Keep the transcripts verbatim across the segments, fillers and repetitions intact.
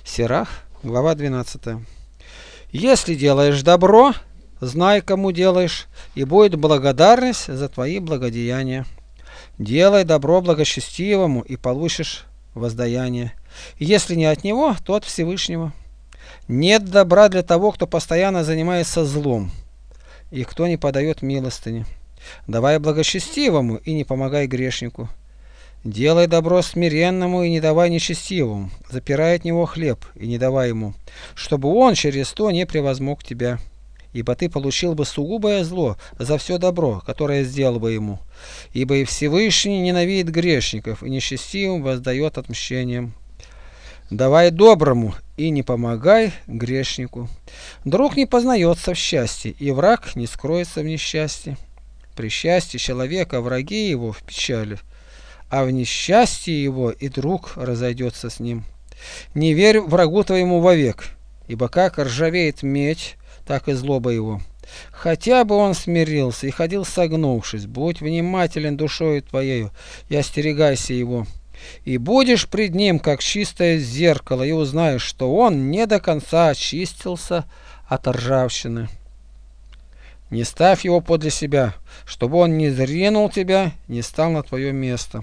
Сирах, глава двенадцатая. Если делаешь добро, знай, кому делаешь, и будет благодарность за твои благодеяния. Делай добро благочестивому, и получишь воздаяние. И если не от него, то от Всевышнего. Нет добра для того, кто постоянно занимается злом, и кто не подает милостыни. Давай благочестивому, и не помогай грешнику. Делай добро смиренному и не давай нечестивому, запирай от него хлеб и не давай ему, чтобы он через то не превозмог тебя. Ибо ты получил бы сугубое зло за все добро, которое сделал бы ему. Ибо и Всевышний ненавидит грешников, и нечестивым воздает отмщением. Давай доброму и не помогай грешнику. Друг не познается в счастье, и враг не скроется в несчастье. При счастье человека враги его в печали, а в несчастье его и друг разойдется с ним. Не верь врагу твоему вовек, ибо как ржавеет медь, так и злоба его. Хотя бы он смирился и ходил согнувшись, будь внимателен душою твоею и остерегайся его. И будешь пред ним, как чистое зеркало, и узнаешь, что он не до конца очистился от ржавчины. Не ставь его подле себя, чтобы он не зринул тебя, не стал на твое место.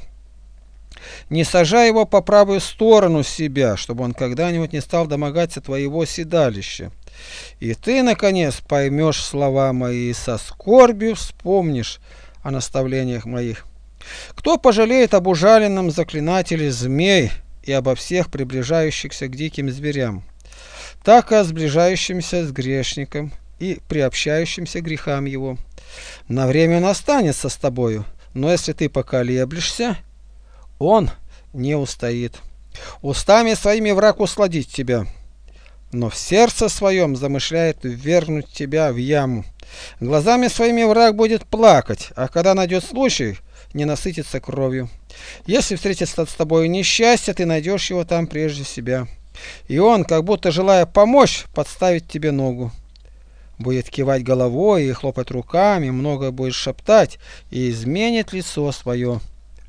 Не сажай его по правую сторону себя, чтобы он когда-нибудь не стал домогаться твоего седалища. И ты, наконец, поймешь слова мои, и со скорбью вспомнишь о наставлениях моих. Кто пожалеет об ужаленном заклинателе змей и обо всех приближающихся к диким зверям, так и о сближающемся с грешником и приобщающимся к грехам его. На время он останется с тобою, но если ты поколеблешься, он не устоит. Устами своими враг усладит тебя, но в сердце своем замышляет ввергнуть тебя в яму. Глазами своими враг будет плакать, а когда найдет случай, не насытится кровью. Если встретится с тобой несчастье, ты найдешь его там прежде себя. И он, как будто желая помочь, подставит тебе ногу. Будет кивать головой и хлопать руками, много будет шептать и изменит лицо свое.